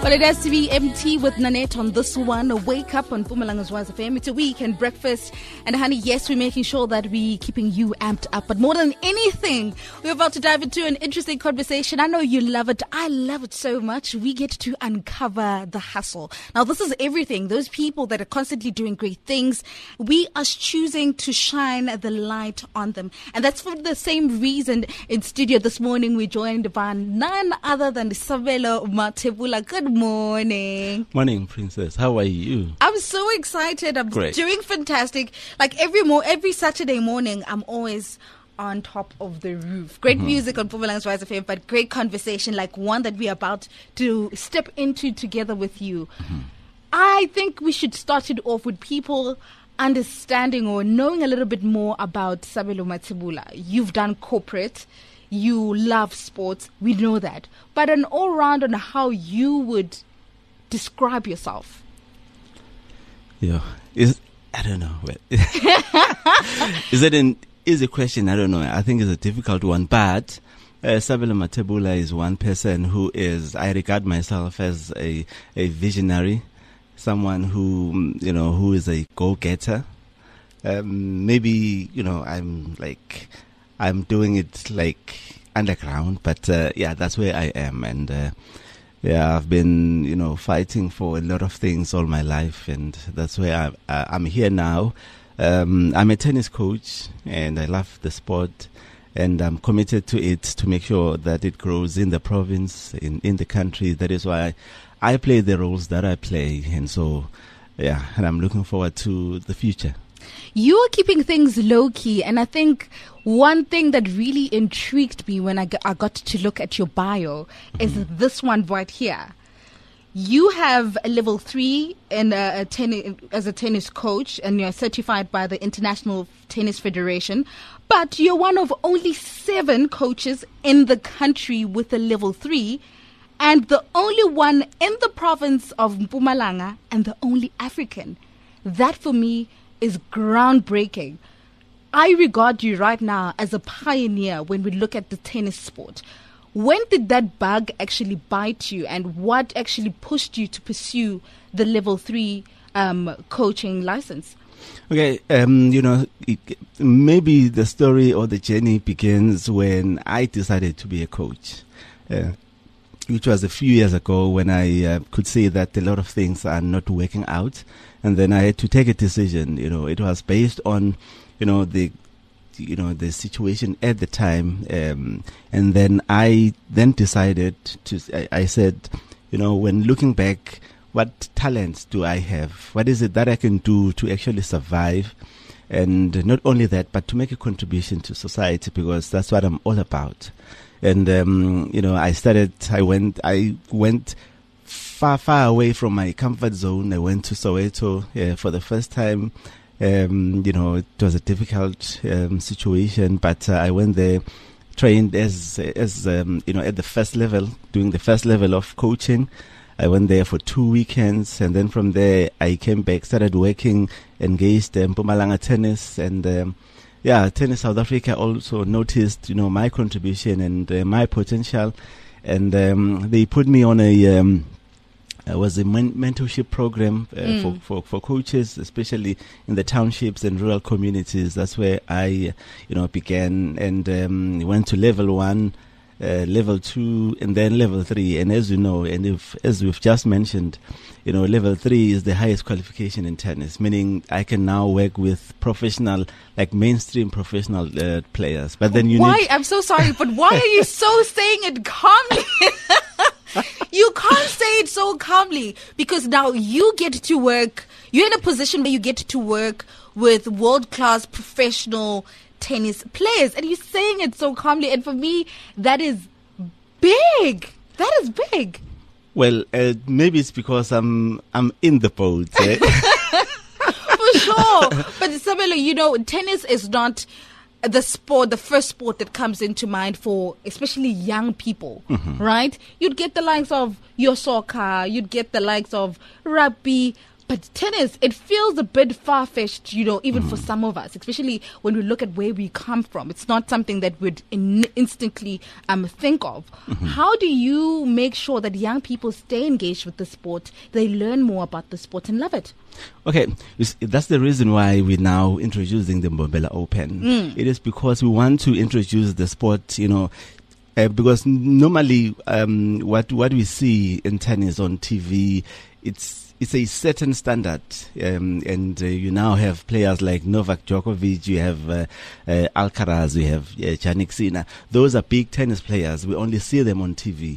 Well, it has to be MT with Nanette on this one. Wake up on Mpumalanga's Rise FM. It's a weekend breakfast. And honey, yes, we're making sure that we're keeping you amped up. But more than anything, we're about to dive into an interesting conversation. I know you love it. I love it so much. We get to uncover the hustle. Now, this is everything. Those people that are constantly doing great things, we are choosing to shine the light on them. And that's for the same reason in studio this morning we're joined by none other than Sabelo Mathebula. Good morning. Morning, Princess. How are you? I'm so excited. I'm Great. Doing fantastic. Like every Saturday morning, I'm always on top of the roof. Great music on Mpumalanga's Rise FM, but great conversation like one that we're about to step into together with you. I think we should start it off with people understanding or knowing a little bit more about Sabelo Mathebula. You've done corporate. You love sports. We know that. But an all-round on how you would describe yourself. Yeah. I don't know. Is it an easy question? I don't know. I think it's a difficult one. But Sabelo Mathebula is one person who I regard myself as a visionary, someone who is a go-getter. Maybe, I'm doing it like underground, but that's where I am. And I've been, fighting for a lot of things all my life, and that's where I'm here now. I'm a tennis coach, and I love the sport, and I'm committed to it to make sure that it grows in the province, in the country. That is why I play the roles that I play, and so, and I'm looking forward to the future. You are keeping things low-key, and I think one thing that really intrigued me when I got to look at your bio is this one right here. You have a level 3 in as a tennis coach, and you're certified by the International Tennis Federation, but you're one of only 7 coaches in the country with a level 3, and the only one in the province of Mpumalanga, and the only African. That for me is groundbreaking. I regard you right now as a pioneer when we look at the tennis sport. When did that bug actually bite you, and what actually pushed you to pursue the level 3 coaching license? Okay, maybe the story or the journey begins when I decided to be a coach, which was a few years ago when I could see that a lot of things are not working out. And then I had to take a decision. It was based on, the situation at the time. And then I decided I said, when looking back, what talents do I have? What is it that I can do to actually survive? And not only that, but to make a contribution to society, because that's what I'm all about. And, I went far away from my comfort zone. I went to Soweto for the first time. It was a difficult situation, but I went there, trained as at the first level, doing the first level of coaching. I went there for 2 weekends, and then from there I came back, started working, engaged in Mpumalanga Tennis, and Tennis South Africa also noticed my contribution and my potential, and they put me on a mentorship program for coaches, especially in the townships and rural communities. That's where I began, and went to level 1, level 2, and then level 3. And as you know, and as we've just mentioned, level 3 is the highest qualification in tennis, meaning I can now work with professional, like mainstream professional players. But then I'm so sorry, but why are you so saying it calmly? You can't say it so calmly, because now you get to work, you're in a position where you get to work with world-class professional tennis players, and you're saying it so calmly, and for me, that is big. That is big. Well, maybe it's because I'm in the boat. For sure. But Sabelo, tennis is not the first sport that comes into mind for especially young people, right? You'd get the likes of your soccer, you'd get the likes of rugby, But tennis, it feels a bit far-fetched, even for some of us, especially when we look at where we come from. It's not something that we'd instantly think of. How do you make sure that young people stay engaged with the sport, they learn more about the sport and love it? Okay, that's the reason why we're now introducing the Mbombela Open. It is because we want to introduce the sport, because normally what we see in tennis on TV, it's a certain standard, and you now have players like Novak Djokovic, you have Alcaraz, you have Jannik Sinner. Those are big tennis players. We only see them on TV.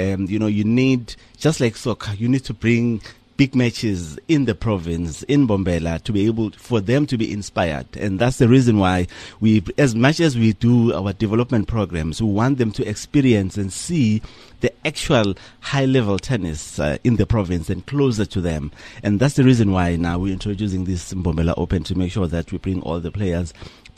You need, just like soccer, you need to bring big matches in the province, in Mbombela, to be able for them to be inspired. And that's the reason why we, as much as we do our development programs, we want them to experience and see the actual high-level tennis in the province and closer to them. And that's the reason why now we're introducing this Mbombela Open, to make sure that we bring all the players,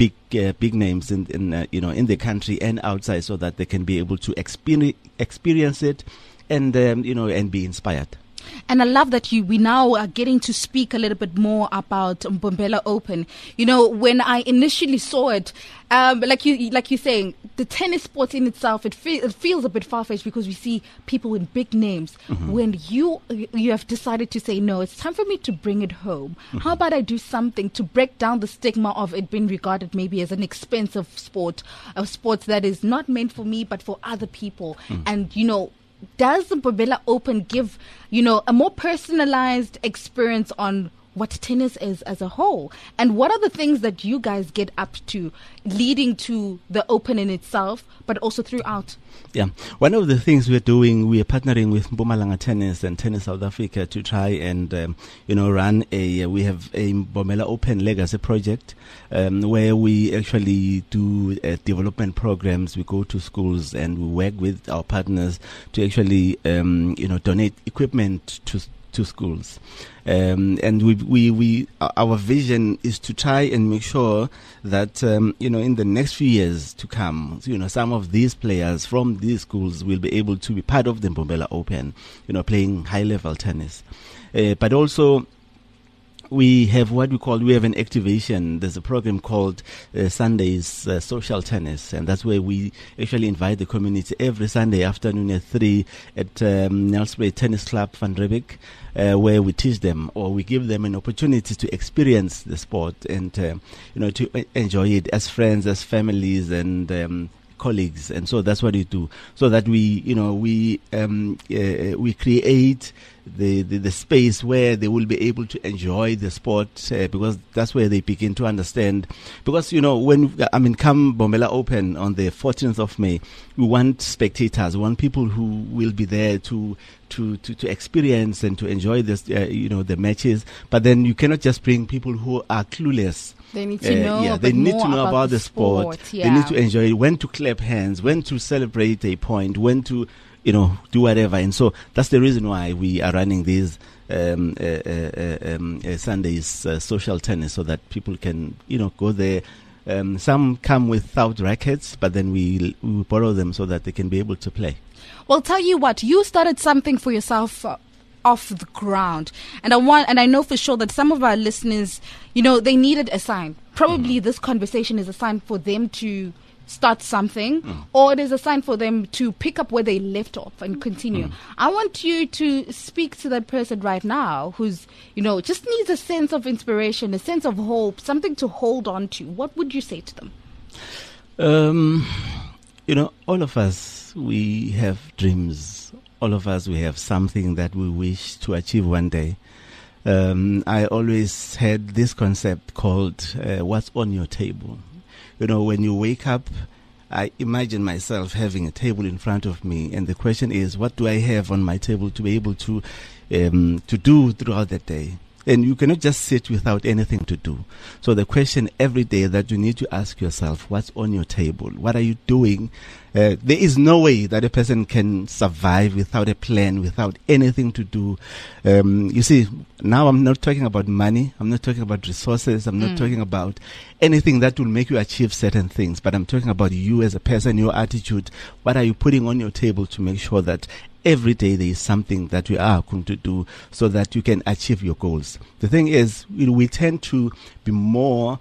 big names in the country and outside, so that they can be able to experience it and and be inspired. And I love that we now are getting to speak a little bit more about Mbombela Open. When I initially saw it, like you're saying, the tennis sport in itself, it feels a bit far-fetched because we see people with big names. When you have decided to say, no, it's time for me to bring it home. How about I do something to break down the stigma of it being regarded maybe as an expensive sport, a sport that is not meant for me but for other people. And, does the Mbombela Open give, a more personalized experience on what tennis is as a whole? And what are the things that you guys get up to leading to the Open in itself, but also throughout? Yeah. One of the things we're doing, we are partnering with Mpumalanga Tennis and Tennis South Africa to try and, run we have a Mbombela Open Legacy project, where we actually do development programs. We go to schools and we work with our partners to actually, donate equipment to schools. And we our vision is to try and make sure that in the next few years to come, some of these players from these schools will be able to be part of the Mbombela Open, playing high level tennis, but also we have an activation. There's a program called Sundays Social Tennis, and that's where we actually invite the community every Sunday afternoon at 3 at Nelspruit Tennis Club, Van Riebeeck, where we teach them, or we give them an opportunity to experience the sport and to enjoy it as friends, as families, and colleagues. And so that's what we do, so that we create the space where they will be able to enjoy the sport, because that's where they begin to understand. Because come Mbombela Open on the 14th of May, we want spectators, we want people who will be there to experience and to enjoy this, the matches. But then you cannot just bring people who are clueless. They need to know. They need to know about the sport. Yeah. They need to enjoy it, when to clap hands, when to celebrate a point, when to do whatever. And so that's the reason why we are running these Sundays social tennis, so that people can go there. Some come without rackets, but then we borrow them so that they can be able to play. Well, tell you what, you started something for yourself off the ground, and I know for sure that some of our listeners, they needed a sign. Probably this conversation is a sign for them to start something, or it is a sign for them to pick up where they left off and continue. I want you to speak to that person right now who's, just needs a sense of inspiration, a sense of hope, something to hold on to. What would you say to them? All of us, we have dreams. All of us, we have something that we wish to achieve one day. I always had this concept called what's on your table. When you wake up, I imagine myself having a table in front of me, and the question is, what do I have on my table to be able to do throughout the day? And you cannot just sit without anything to do. So the question every day that you need to ask yourself, what's on your table? What are you doing There is no way that a person can survive without a plan, without anything to do. You see, now I'm not talking about money. I'm not talking about resources. I'm not talking about anything that will make you achieve certain things. But I'm talking about you as a person, your attitude. What are you putting on your table to make sure that every day there is something that we are going to do so that you can achieve your goals. The thing is, we tend to be more,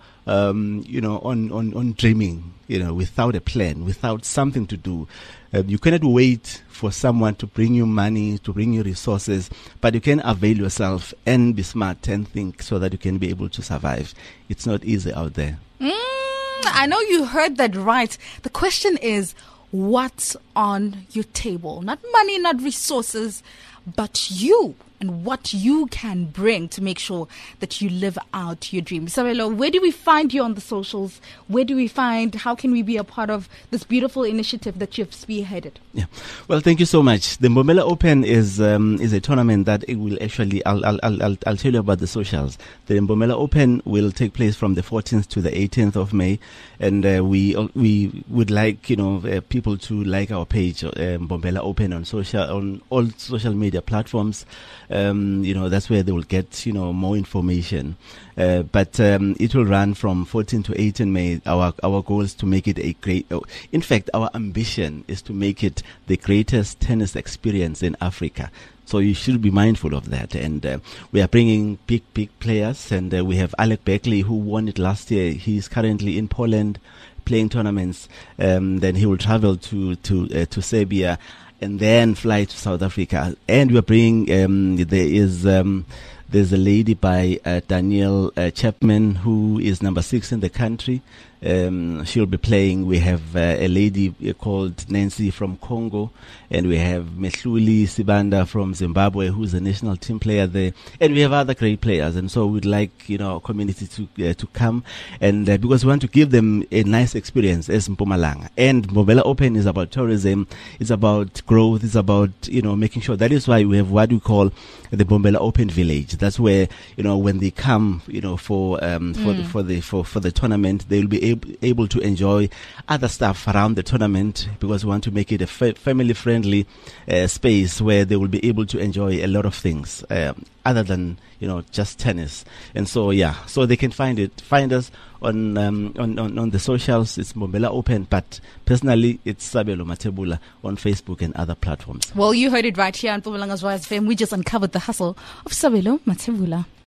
on dreaming, without a plan, without something to do. You cannot wait for someone to bring you money, to bring you resources, but you can avail yourself and be smart and think so that you can be able to survive. It's not easy out there. I know you heard that right. The question is, what's on your table? Not money, not resources, but you and what you can bring to make sure that you live out your dreams. Sabelo, where do we find you on the socials? How can we be a part of this beautiful initiative that you've spearheaded? Yeah. Well, thank you so much. The Mbombela Open is a tournament that it will actually, I'll tell you about the socials. The Mbombela Open will take place from the 14th to the 18th of May. And we would like, people to like our page, Mbombela Open on all social media platforms. That's where they will get, more information. But it will run from 14 to 18 May. Our goal is to make it in fact, our ambition is to make it the greatest tennis experience in Africa. So you should be mindful of that. And we are bringing big players. And we have Alec Beckley, who won it last year. He's currently in Poland playing tournaments. Then he will travel to Serbia and then fly to South Africa. And we are bringing, there's a lady by Danielle Chapman, who is number 6 in the country. She'll be playing. We have a lady called Nancy from Congo, and we have Mehluli Sibanda from Zimbabwe, who's a national team player there, and we have other great players. And so we'd like our community to come, and because we want to give them a nice experience as Mpumalanga. And Mbombela Open is about tourism, it's about growth, it's about making sure. That is why we have what we call the Mbombela Open Village. That's where when they come for the tournament, they will be able to enjoy other stuff around the tournament, because we want to make it a family-friendly space where they will be able to enjoy a lot of things other than just tennis. And so so they can find us on the socials. It's Mbombela Open, but personally it's Sabelo Mathebula on Facebook and other platforms. Well, you heard it right here on Mpumalanga's Rise FM. We just uncovered the hustle of Sabelo Mathebula.